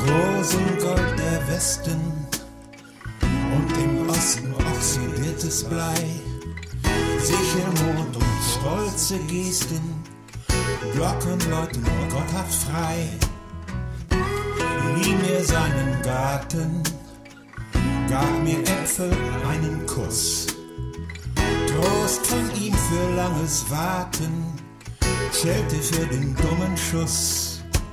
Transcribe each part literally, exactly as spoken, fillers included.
Rosengold der Westen und im Osten oxidiertes Blei, Sichelmond und stolze Gesten, Glocken läuten gotthaft frei. Lieh mir seinen Garten, gab mir Äpfel, einen Kuss. Trost von ihm für langes Warten, Schelte für den dummen Schuss.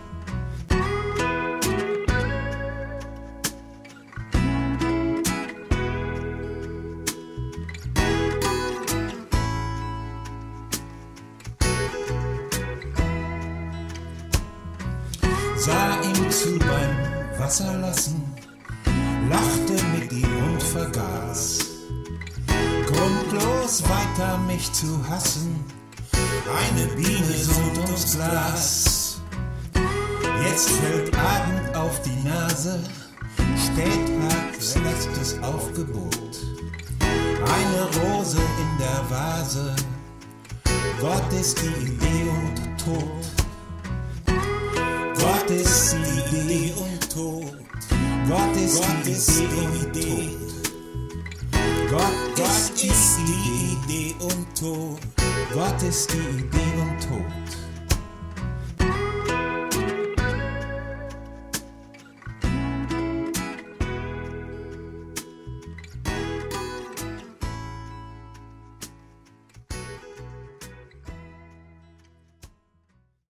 Sah ihm zu beim Wasserlassen, lachte mit ihm und vergaß, grundlos weiter mich zu hassen, eine Biene summt ums Glas. Jetzt fällt Abend auf die Nase, Spätherbst letztes Aufgebot, eine Rose in der Vase, Gott ist die Idee und Tod. Gott ist die Idee und Tod. Gott ist die Idee und Tod. Gott ist die Idee und Tod. Gott ist die Idee und Tod.